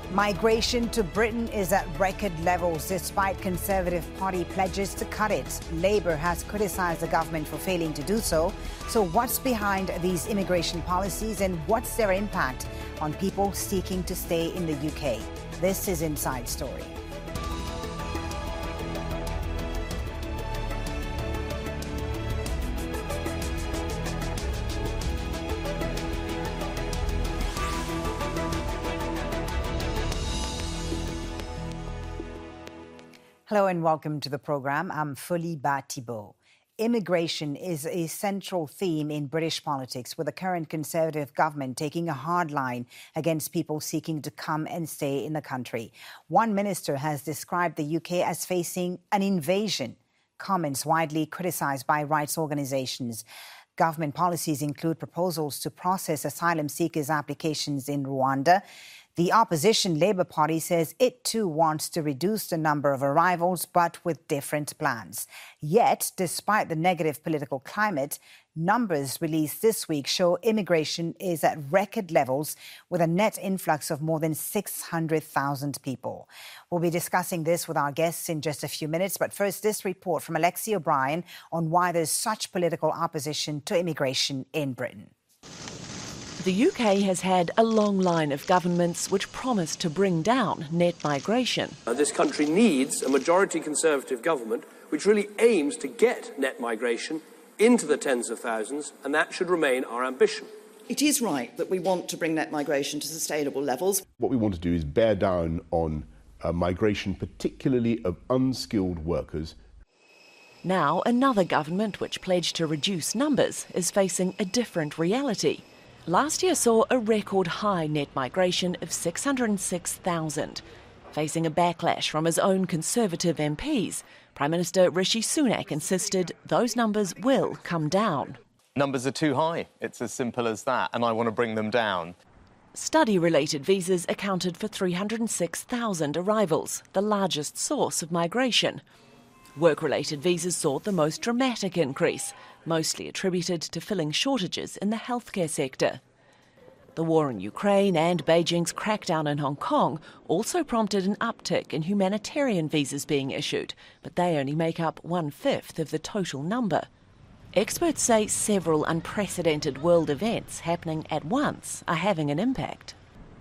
Migration to Britain is at record levels despite Conservative Party pledges to cut it. Labour has criticised the government for failing to do so. So what's behind these immigration policies and what's their impact on people seeking to stay in the UK? This is Inside Story. Hello and welcome to the programme. I'm Foliba Thibault. Immigration is a central theme in British politics, with the current Conservative government taking a hard line against people seeking to come and stay in the country. One minister has described the UK as facing an invasion, comments widely criticised by rights organisations. Government policies include proposals to process asylum seekers' applications in Rwanda. The opposition Labour Party says it too wants to reduce the number of arrivals, but with different plans. Yet, despite the negative political climate, numbers released this week show immigration is at record levels with a net influx of more than 600,000 people. We'll be discussing this with our guests in just a few minutes, but first this report from Alexia O'Brien on why there's such political opposition to immigration in Britain. The UK has had a long line of governments which promised to bring down net migration. This country needs a majority Conservative government which really aims to get net migration into the tens of thousands, and that should remain our ambition. It is right that we want to bring net migration to sustainable levels. What we want to do is bear down on migration, particularly of unskilled workers. Now, another government which pledged to reduce numbers is facing a different reality. Last year saw a record high net migration of 606,000. Facing a backlash from his own Conservative MPs, Prime Minister Rishi Sunak insisted those numbers will come down. Numbers are too high. It's as simple as that, and I want to bring them down. Study-related visas accounted for 306,000 arrivals, the largest source of migration. Work-related visas saw the most dramatic increase, mostly attributed to filling shortages in the healthcare sector. The war in Ukraine and Beijing's crackdown in Hong Kong also prompted an uptick in humanitarian visas being issued, but they only make up 1/5 of the total number. Experts say several unprecedented world events happening at once are having an impact.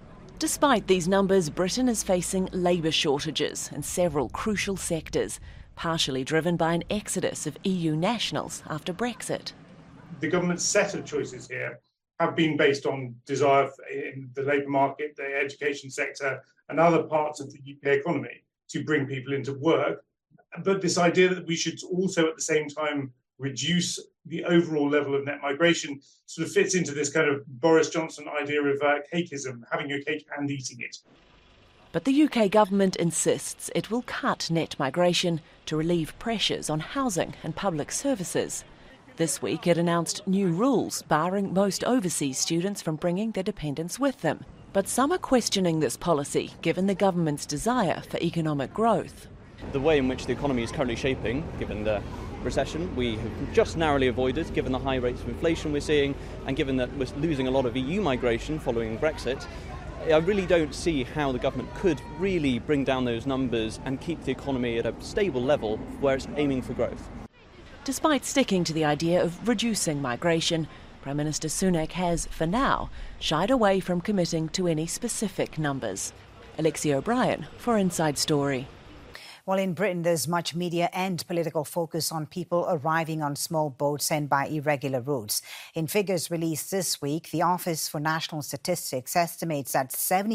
Despite these numbers, Britain is facing labour shortages in several crucial sectors, partially driven by an exodus of EU nationals after Brexit. The government's set of choices here have been based on desire in the labour market, the education sector and other parts of the UK economy to bring people into work. But this idea that we should also at the same time reduce the overall level of net migration sort of fits into this kind of Boris Johnson idea of cakeism, having your cake and eating it. But the UK government insists it will cut net migration to relieve pressures on housing and public services. This week it announced new rules barring most overseas students from bringing their dependents with them. But some are questioning this policy, given the government's desire for economic growth. The way in which the economy is currently shaping, given the recession, we have just narrowly avoided, given the high rates of inflation we're seeing, and given that we're losing a lot of EU migration following Brexit, I really don't see how the government could really bring down those numbers and keep the economy at a stable level where it's aiming for growth. Despite sticking to the idea of reducing migration, Prime Minister Sunak has, for now, shied away from committing to any specific numbers. Alexia O'Brien for Inside Story. Well, in Britain, there's much media and political focus on people arriving on small boats and by irregular routes. In figures released this week, the Office for National Statistics estimates that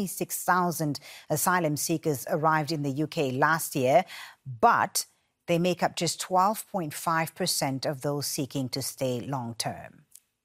76,000 asylum seekers arrived in the UK last year, but they make up just 12.5% of those seeking to stay long-term.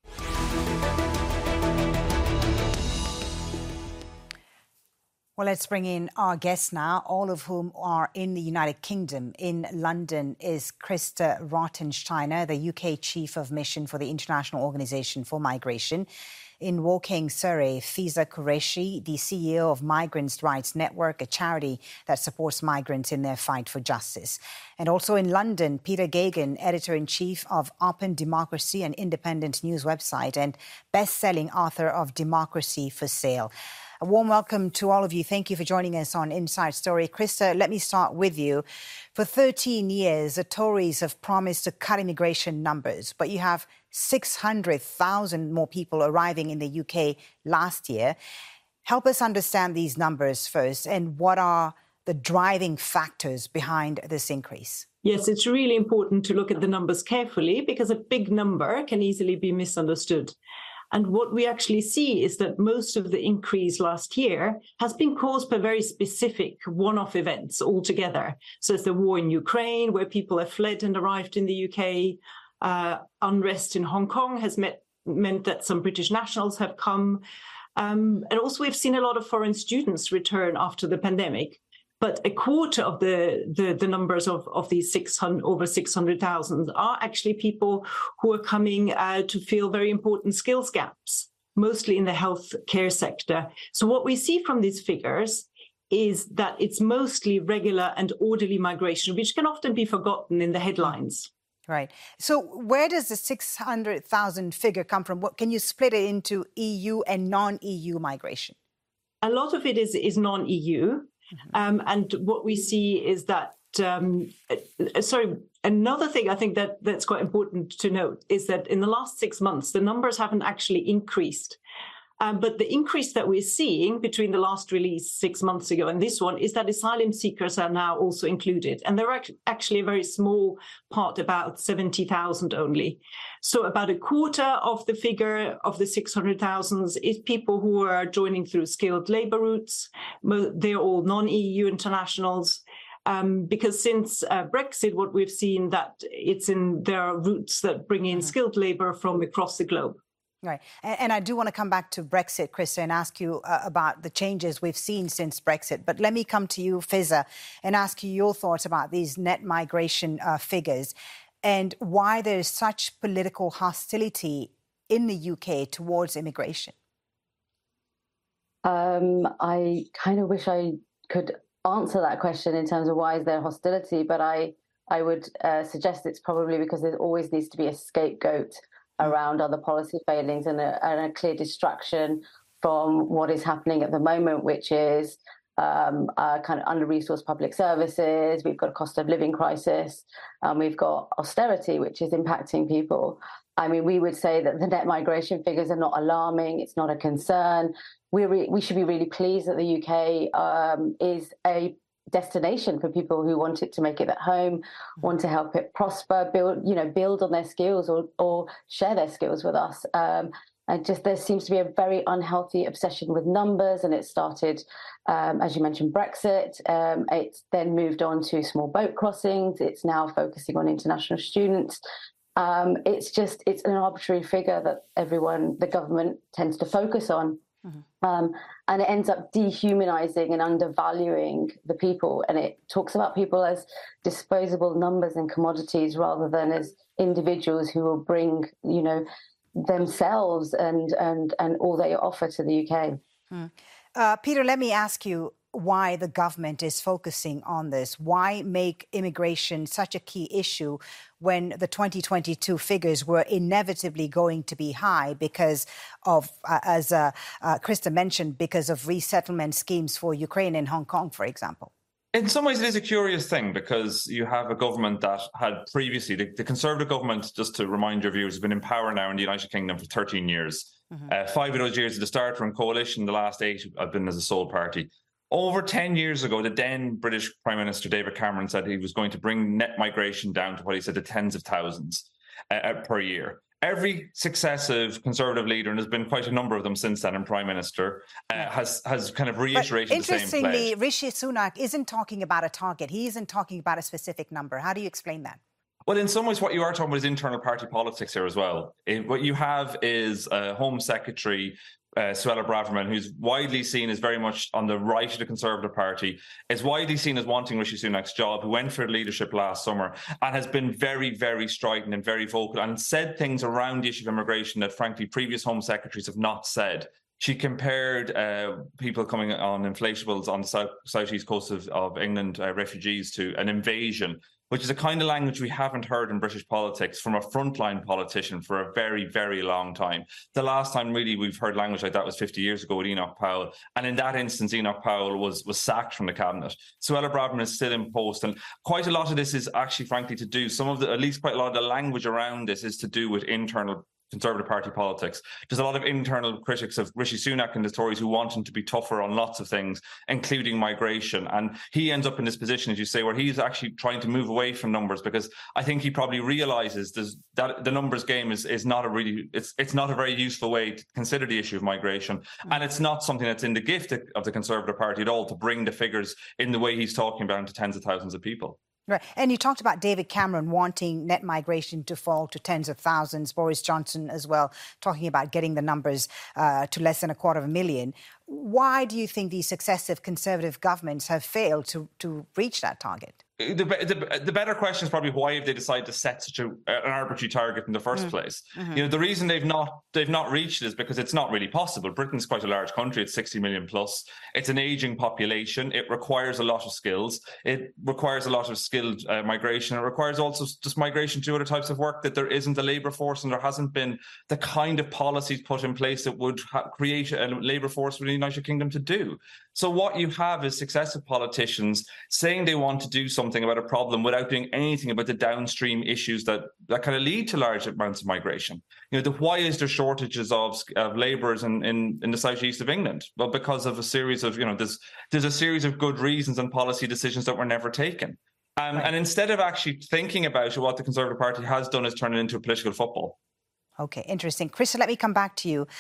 Well, let's bring in our guests now, all of whom are in the United Kingdom. In London is Christa Rothensteiner, the UK Chief of Mission for the International Organisation for Migration. In Woking, Surrey, Fiza Qureshi, the CEO of Migrants' Rights Network, a charity that supports migrants in their fight for justice. And also in London, Peter Gagan, Editor-in-Chief of Open Democracy, an independent news website, and best-selling author of Democracy for Sale. A warm welcome to all of you. Thank you for joining us on Inside Story. Krista, let me start with you. For 13 years, the Tories have promised to cut immigration numbers, but you have 600,000 more people arriving in the UK last year. Help us understand these numbers first, and what are the driving factors behind this increase? Yes, it's really important to look at the numbers carefully because a big number can easily be misunderstood. And what we actually see is that most of the increase last year has been caused by very specific one-off events altogether. So it's the war in Ukraine, where people have fled and arrived in the UK. Unrest in Hong Kong has meant that some British nationals have come. And also we've seen a lot of foreign students return after the pandemic. But a quarter of the numbers of these over 600,000 are actually people who are coming to fill very important skills gaps, mostly in the healthcare sector. So what we see from these figures is that it's mostly regular and orderly migration, which can often be forgotten in the headlines. Right. So where does the 600,000 figure come from? What, can you split it into EU and non-EU migration? A lot of it is non-EU. And what we see is that, another thing I think that's quite important to note is that in the last 6 months, the numbers haven't actually increased. But the increase that we're seeing between the last release 6 months ago and this one is that asylum seekers are now also included. And they're actually a very small part, about 70,000 only. So about a quarter of the figure of the 600,000 is people who are joining through skilled labour routes. They're all non-EU internationals. Because since Brexit, what we've seen that there are routes that bring in skilled labour from across the globe. Right. And I do want to come back to Brexit, Krista, and ask you about the changes we've seen since Brexit. But let me come to you, Fizza, and ask you your thoughts about these net migration figures and why there's such political hostility in the UK towards immigration. I kind of wish I could answer that question in terms of why is there hostility, but I would suggest it's probably because there always needs to be a scapegoat around other policy failings and a clear distraction from what is happening at the moment, which is kind of under-resourced public services. We've got a cost of living crisis. We've got austerity, which is impacting people. I mean, we would say that the net migration figures are not alarming. It's not a concern. We should be really pleased that the UK is a destination for people who want it to make it at home, want to help it prosper, build on their skills or share their skills with us. And just there seems to be a very unhealthy obsession with numbers, and it started, as you mentioned, Brexit. It's then moved on to small boat crossings. It's now focusing on international students. It's an arbitrary figure that the government tends to focus on. And it ends up dehumanizing and undervaluing the people. And it talks about people as disposable numbers and commodities rather than as individuals who will bring, themselves and all they offer to the UK. Peter, let me ask you why the government is focusing on this. Why make immigration such a key issue when the 2022 figures were inevitably going to be high because of, as Krista mentioned, because of resettlement schemes for Ukraine and Hong Kong, for example? In some ways, it is a curious thing because you have a government that had previously, the Conservative government, just to remind your viewers, has been in power now in the United Kingdom for 13 years. 5 of those years at the start were in coalition, the last 8 have been as a sole party. Over 10 years ago, the then British Prime Minister David Cameron said he was going to bring net migration down to what he said the tens of thousands per year. Every successive Conservative leader, and there's been quite a number of them since then, and Prime Minister, has kind of reiterated the same pledge. Interestingly, Rishi Sunak isn't talking about a target. He isn't talking about a specific number. How do you explain that? Well, in some ways, what you are talking about is internal party politics here as well. What you have is a Home Secretary, Suella Braverman, who's widely seen as very much on the right of the Conservative Party, is widely seen as wanting Rishi Sunak's job, who went for leadership last summer and has been very, very strident and very vocal and said things around the issue of immigration that, frankly, previous Home Secretaries have not said. She compared people coming on inflatables on the southeast coast of England, refugees, to an invasion. which is a kind of language we haven't heard in British politics from a frontline politician for a very, very long time. The last time really we've heard language like that was 50 years ago with Enoch Powell. And in that instance, Enoch Powell was sacked from the cabinet. Suella Braverman is still in post. And quite a lot of this is actually, frankly, to do, at least quite a lot of the language around this is to do with internal Conservative Party politics. There's a lot of internal critics of Rishi Sunak and the Tories who want him to be tougher on lots of things, including migration. And he ends up in this position, as you say, where he's actually trying to move away from numbers, because I think he probably realises that the numbers game is not a really, it's not a very useful way to consider the issue of migration. And it's not something that's in the gift of the Conservative Party at all to bring the figures in the way he's talking about into tens of thousands of people. Right. And you talked about David Cameron wanting net migration to fall to tens of thousands, Boris Johnson as well, talking about getting the numbers to less than 250,000. Why do you think these successive Conservative governments have failed to reach that target? The better question is probably why have they decided to set such an arbitrary target in the first place? Mm-hmm. The reason they've not reached it is because it's not really possible. Britain's quite a large country; it's 60 million plus. It's an aging population. It requires a lot of skills. It requires a lot of skilled migration. It requires also just migration to other types of work that there isn't a labour force, and there hasn't been the kind of policies put in place that would create a labour force within the United Kingdom to do. So what you have is successive politicians saying they want to do something about a problem without doing anything about the downstream issues that kind of lead to large amounts of migration. Why is there shortages of labourers in the southeast of England? Well, because of a series of, there's a series of good reasons and policy decisions that were never taken. Right. And instead of actually thinking about it, what the Conservative Party has done is turn it into a political football. Okay, interesting. Krista, let me come back to you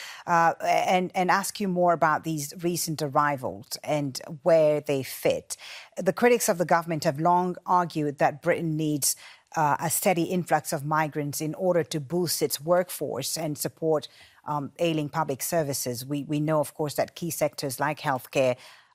and ask you more about these recent arrivals and where they fit. The critics of the government have long argued that Britain needs a steady influx of migrants in order to boost its workforce and support ailing public services. We know, of course, that key sectors like healthcare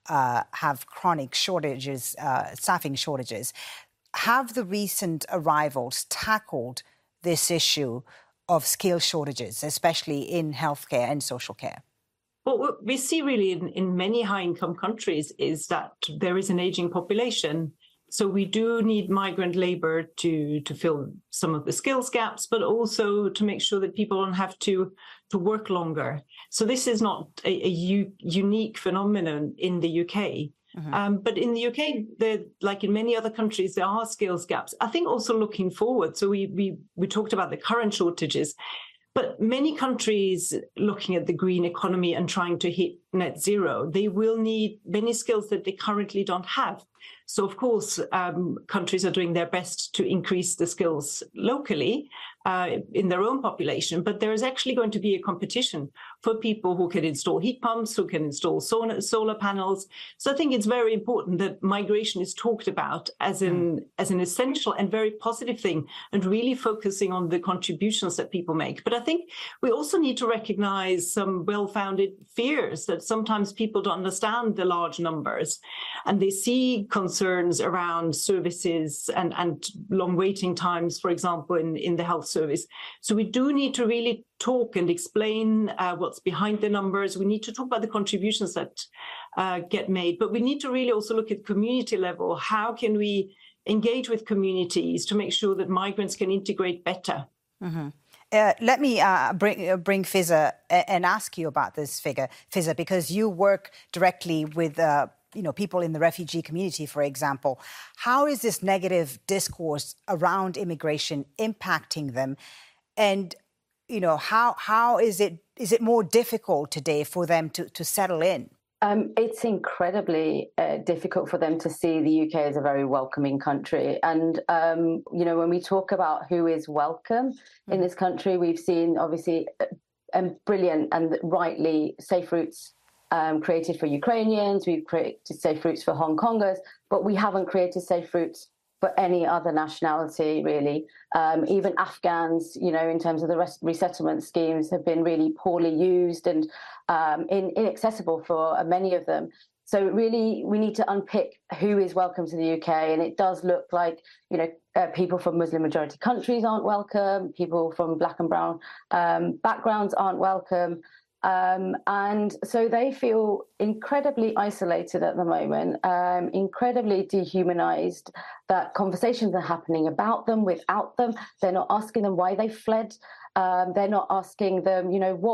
have chronic shortages, staffing shortages. Have the recent arrivals tackled this issue of skill shortages, especially in healthcare and social care? Well, what we see really in many high-income countries is that there is an aging population. So we do need migrant labour to fill some of the skills gaps, but also to make sure that people don't have to work longer. So this is not a unique phenomenon in the UK. Mm-hmm. But in the UK, like in many other countries, there are skills gaps. I think also looking forward, so we talked about the current shortages, but many countries looking at the green economy and trying to hit net zero, they will need many skills that they currently don't have. So, of course, countries are doing their best to increase the skills locally in their own population, but there is actually going to be a competition for people who can install heat pumps, who can install solar panels. So I think it's very important that migration is talked about as an essential and very positive thing, and really focusing on the contributions that people make. But I think we also need to recognize some well-founded fears that sometimes people don't understand the large numbers, and they see concerns around services and long waiting times, for example, in the health service. So we do need to really talk and explain what's behind the numbers. We need to talk about the contributions that get made, but we need to really also look at community level. How can we engage with communities to make sure that migrants can integrate better? Mm-hmm. Let me bring Fizza and ask you about this figure, Fizza, because you work directly with people in the refugee community, for example. How is this negative discourse around immigration impacting them? And, how is it more difficult today for them to settle in? It's incredibly difficult for them to see the UK as a very welcoming country. And, when we talk about who is welcome in this country, we've seen, obviously, brilliant and rightly safe routes created for Ukrainians. We've created safe routes for Hong Kongers, but we haven't created safe routes for any other nationality, really. Even Afghans, in terms of the resettlement schemes, have been really poorly used and inaccessible for many of them. So really, we need to unpick who is welcome to the UK. And it does look like, people from Muslim majority countries aren't welcome. People from black and brown backgrounds aren't welcome. And so they feel incredibly isolated at the moment, incredibly dehumanized, that conversations are happening about them, without them. They're not asking them why they fled. They're not asking them,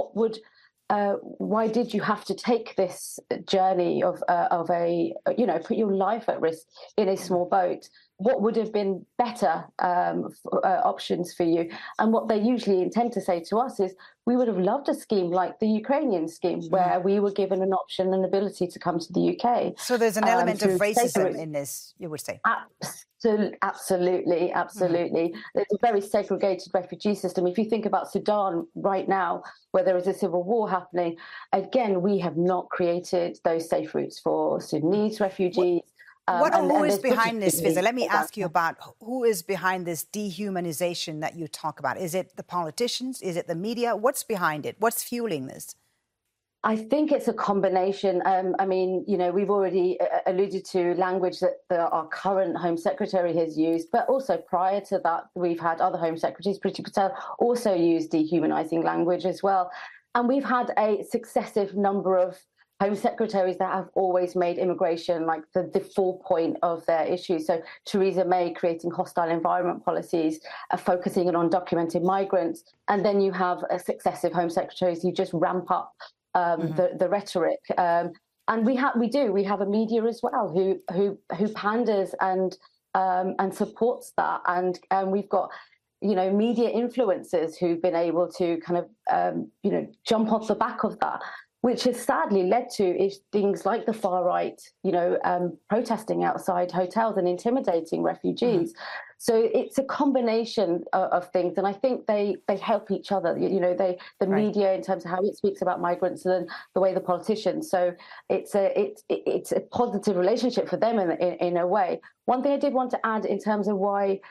why did you have to take this journey of put your life at risk in a small boat? What would have been better options for you? And what they usually intend to say to us is, we would have loved a scheme like the Ukrainian scheme, where we were given an option and ability to come to the UK. So there's an element of racism in this, you would say? Absolutely. There's a very segregated refugee system. If you think about Sudan right now, where there is a civil war happening, again, we have not created those safe routes for Sudanese refugees. Who is behind this, Fiza? Let me ask you about who is behind this dehumanization that you talk about. Is it the politicians? Is it the media? What's behind it? What's fueling this? I think it's a combination. We've already alluded to language that our current Home Secretary has used, but also prior to that, we've had other Home Secretaries, Priti Patel, also use dehumanizing language as well. And we've had a successive number of Home Secretaries that have always made immigration like the full point of their issues. So Theresa May creating hostile environment policies, focusing on undocumented migrants. And then you have successive Home Secretaries who just ramp up the rhetoric. And we have a media as well who panders and supports that. And we've got media influencers who've been able to kind of jump off the back of that, which has sadly led to things like the far right, protesting outside hotels and intimidating refugees. So it's a combination of things, and I think they help each other. The media in terms of how it speaks about migrants, and the way the politicians. So it's a positive relationship for them in a way. One thing I did want to add in terms of why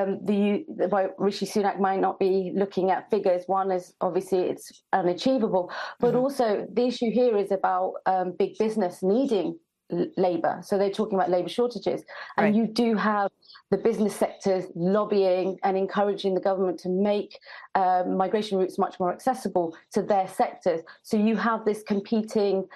Rishi Sunak might not be looking at figures. One is obviously it's unachievable, but also the issue here is about big business needing labour. So they're talking about labour shortages, and you do have the business sectors lobbying and encouraging the government to make migration routes much more accessible to their sectors. So you have this competing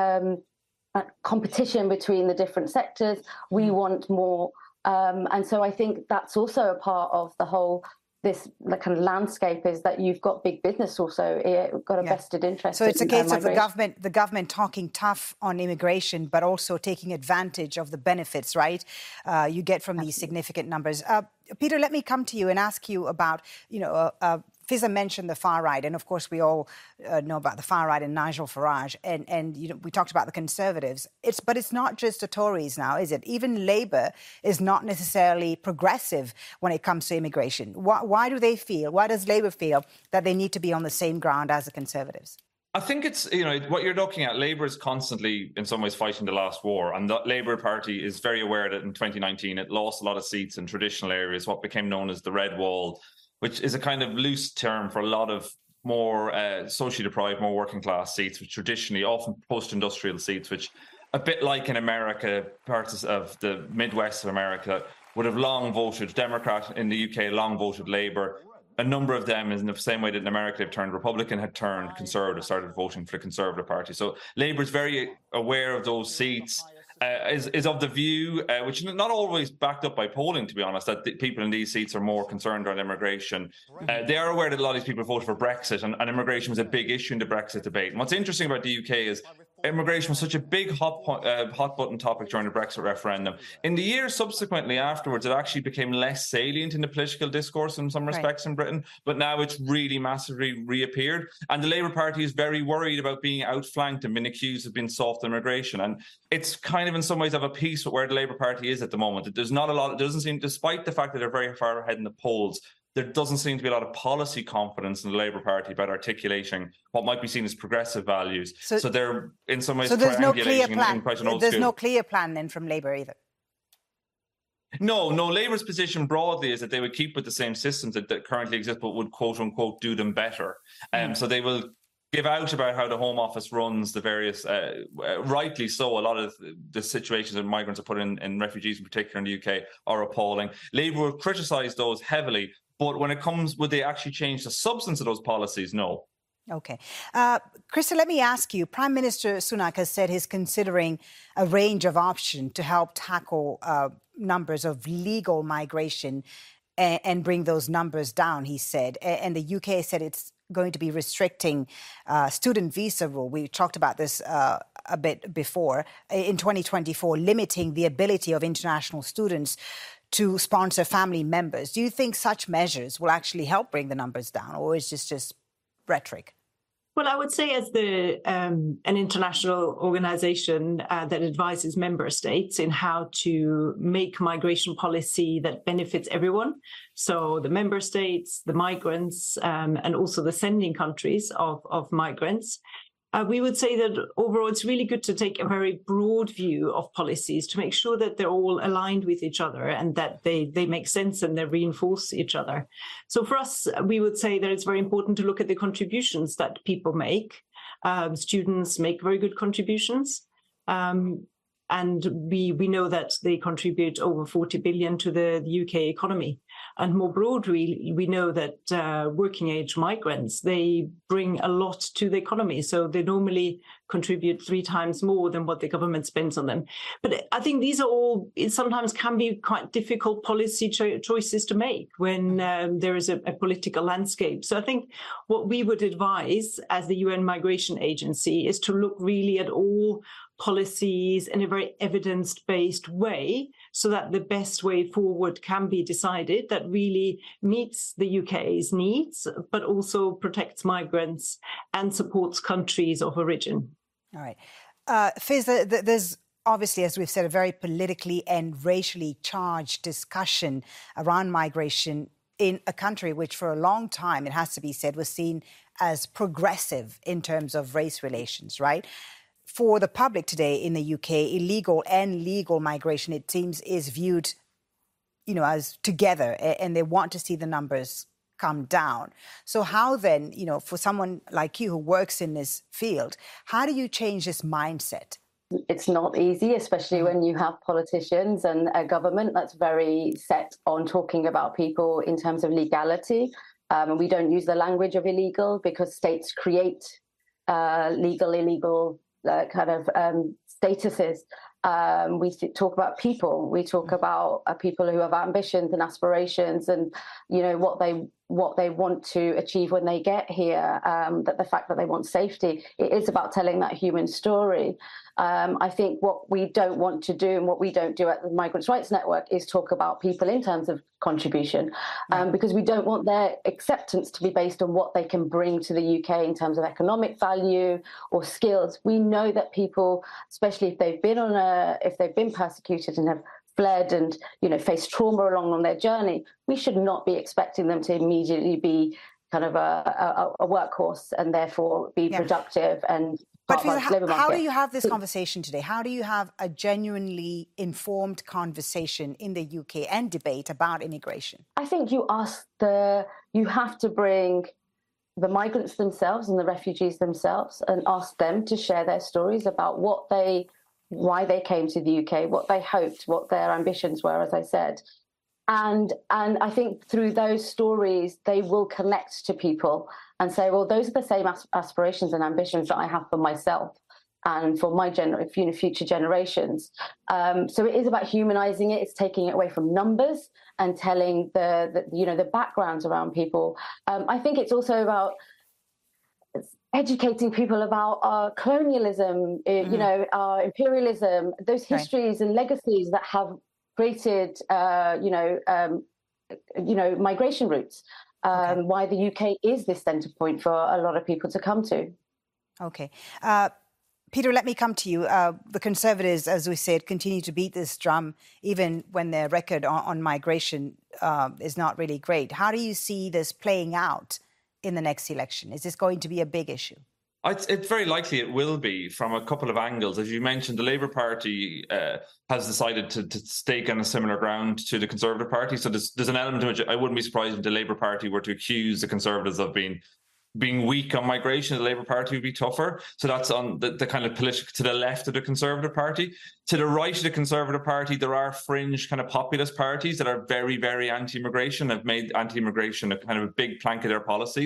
competition between the different sectors. We want more, and so I think that's also a part of the whole kind of landscape, is that you've got big business also got a vested interest. So it's a case of the government talking tough on immigration, but also taking advantage of the benefits, right? You get from these significant numbers. Peter, let me come to you and ask you about, Fiza mentioned the far right, and of course we all know about the far right and Nigel Farage, and we talked about the Conservatives. But it's not just the Tories now, is it? Even Labour is not necessarily progressive when it comes to immigration. Why does Labour feel that they need to be on the same ground as the Conservatives? I think it's, what you're looking at, Labour is constantly, in some ways, fighting the last war. And the Labour Party is very aware that in 2019 it lost a lot of seats in traditional areas, what became known as the Red Wall, which is a kind of loose term for a lot of more socially deprived, more working class seats, which traditionally, often post-industrial seats, which a bit like in America, parts of the Midwest of America would have long voted Democrat, in the UK, long voted Labour. A number of them, in the same way that in America they've turned Republican, had turned Conservative, started voting for the Conservative Party. So Labour is very aware of those seats, is of the view, which is not always backed up by polling, to be honest, that the people in these seats are more concerned about immigration. They are aware that a lot of these people voted for Brexit, and immigration was a big issue in the Brexit debate. And what's interesting about the UK is immigration was such a big hot-button topic during the Brexit referendum. In the years subsequently afterwards, it actually became less salient in the political discourse in some respects in Britain, but now it's really massively reappeared. And the Labour Party is very worried about being outflanked and being accused of being soft immigration. And it's kind of in some ways of a piece with where the Labour Party is at the moment. There's not a lot, it doesn't seem, despite the fact that they're very far ahead in the polls, there doesn't seem to be a lot of policy confidence in the Labour Party about articulating what might be seen as progressive values. So they're in some ways there's no clear plan. In quite an old there's school. No clear plan then from Labour either. No. Labour's position broadly is that they would keep with the same systems that currently exist, but would quote unquote do them better. So they will give out about how the Home Office runs the various, rightly so, a lot of the situations that migrants are put in, refugees in particular in the UK, are appalling. Labour will criticise those heavily, but when it comes, would they actually change the substance of those policies? No. Okay. Krista, let me ask you, Prime Minister Sunak has said he's considering a range of options to help tackle numbers of legal migration and bring those numbers down, he said. And the UK said it's going to be restricting student visa rule. We talked about this a bit before. In 2024, limiting the ability of international students to sponsor family members. Do you think such measures will actually help bring the numbers down, or is this just rhetoric? Well, I would say as an international organization that advises member states in how to make migration policy that benefits everyone, so the member states, the migrants, and also the sending countries of migrants, we would say that overall it's really good to take a very broad view of policies to make sure that they're all aligned with each other and that they make sense and they reinforce each other. So for us, we would say that it's very important to look at the contributions that people make. Students make very good contributions. And we know that they contribute over 40 billion to the UK economy. And more broadly, we know that working age migrants, they bring a lot to the economy. So they normally contribute 3 times more than what the government spends on them. But I think these are all, it sometimes can be quite difficult policy choices to make when there is a political landscape. So I think what we would advise as the UN Migration Agency is to look really at all policies in a very evidence-based way so that the best way forward can be decided that really meets the UK's needs, but also protects migrants and supports countries of origin. All right. Fiz, there's obviously, as we've said, a very politically and racially charged discussion around migration in a country which for a long time, it has to be said, was seen as progressive in terms of race relations, right? For the public today in the UK, illegal and legal migration, it seems, is viewed, as together, and they want to see the numbers come down. So how then, for someone like you who works in this field, how do you change this mindset? It's not easy, especially when you have politicians and a government that's very set on talking about people in terms of legality. And we don't use the language of illegal because states create illegal kind of statuses. We talk about people. We talk about people who have ambitions and aspirations, and what they want to achieve when they get here. That the fact that they want safety. It is about telling that human story. I think what we don't want to do and what we don't do at the Migrants' Rights Network is talk about people in terms of contribution, because we don't want their acceptance to be based on what they can bring to the UK in terms of economic value or skills. We know that people, especially if they've been persecuted and have fled and faced trauma along their journey, we should not be expecting them to immediately be kind of a workhorse and therefore be productive and. But how do you have this conversation today? How do you have a genuinely informed conversation in the UK and debate about immigration? I think you have to bring the migrants themselves and the refugees themselves and ask them to share their stories about why they came to the UK, what they hoped, what their ambitions were, as I said. And I think through those stories, they will connect to people and say, well, those are the same aspirations and ambitions that I have for myself and for my future generations. So it is about humanizing it. It's taking it away from numbers and telling the backgrounds around people. I think it's also about educating people about our colonialism, our imperialism, those histories and legacies that have created, migration routes. Why the UK is this centre point for a lot of people to come to. Okay. Peter, let me come to you. The Conservatives, as we said, continue to beat this drum, even when their record on migration is not really great. How do you see this playing out in the next election? Is this going to be a big issue? It's very likely it will be from a couple of angles. As you mentioned, the Labour Party has decided to stake on a similar ground to the Conservative Party. So there's an element in which I wouldn't be surprised if the Labour Party were to accuse the Conservatives of being weak on migration. The Labour Party would be tougher. So that's on the kind of political to the left of the Conservative Party. To the right of the Conservative Party, there are fringe kind of populist parties that are very, very anti-immigration, have made anti-immigration a kind of a big plank of their policies.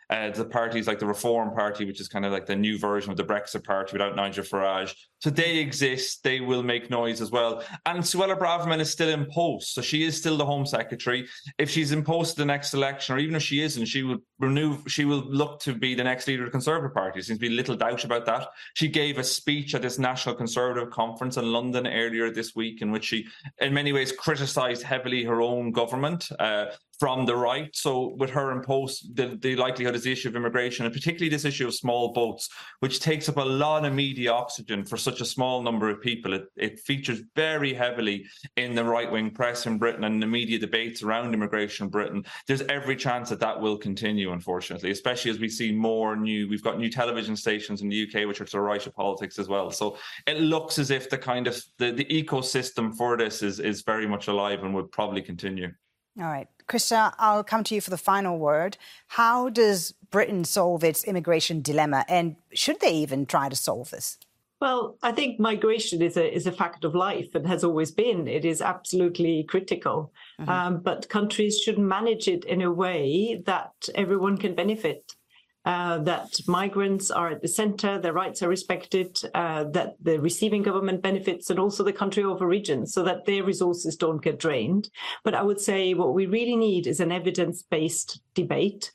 The parties like the Reform Party, which is kind of like the new version of the Brexit Party without Nigel Farage. So they exist, they will make noise as well. And Suella Braverman is still in post, so she is still the Home Secretary. If she's in post the next election, or even if she isn't, she will look to be the next leader of the Conservative Party. There seems to be little doubt about that. She gave a speech at this National Conservative Conference in London earlier this week in which she, in many ways, criticised heavily her own government from the right. So with her in post, the likelihood is the issue of immigration, and particularly this issue of small boats, which takes up a lot of media oxygen for such a small number of people. It features very heavily in the right-wing press in Britain and the media debates around immigration in Britain. There's every chance that will continue, unfortunately, especially as we see we've got new television stations in the UK which are to the right of politics as well. So it looks as if the ecosystem for this is very much alive and would probably continue. All right. Krista, I'll come to you for the final word. How does Britain solve its immigration dilemma, and should they even try to solve this? Well, I think migration is a fact of life and has always been. It is absolutely critical. But countries should manage it in a way that everyone can benefit. That migrants are at the centre, their rights are respected, that the receiving government benefits, and also the country of origin, so that their resources don't get drained. But I would say what we really need is an evidence-based debate,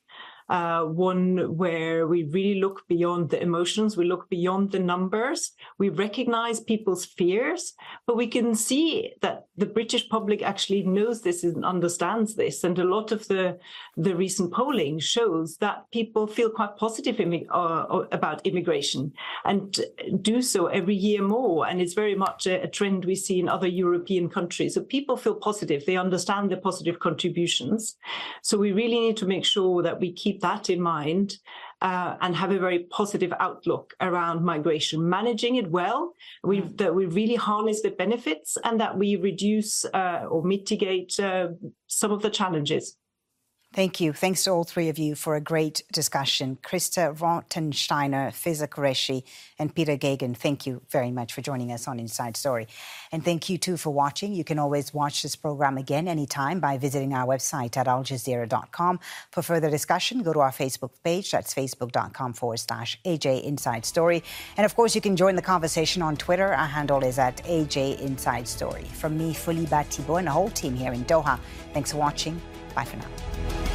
one where we really look beyond the emotions, we look beyond the numbers, we recognise people's fears, but we can see that the British public actually knows this and understands this. And a lot of the recent polling shows that people feel quite positive about immigration and do so every year more. And it's very much a trend we see in other European countries. So people feel positive, they understand the positive contributions. So we really need to make sure that we keep that in mind and have a very positive outlook around migration, managing it well, that we really harness the benefits and that we reduce or mitigate some of the challenges. Thank you. Thanks to all three of you for a great discussion. Krista Rothensteiner, Faiza Qureshi and Peter Geoghegan, thank you very much for joining us on Inside Story. And thank you too for watching. You can always watch this programme again anytime by visiting our website at aljazeera.com. For further discussion, go to our Facebook page. That's facebook.com/AJ Inside Story. And of course, you can join the conversation on Twitter. Our handle is at AJ Inside Story. From me, Foliba Thibault, and the whole team here in Doha, thanks for watching. Bye for now.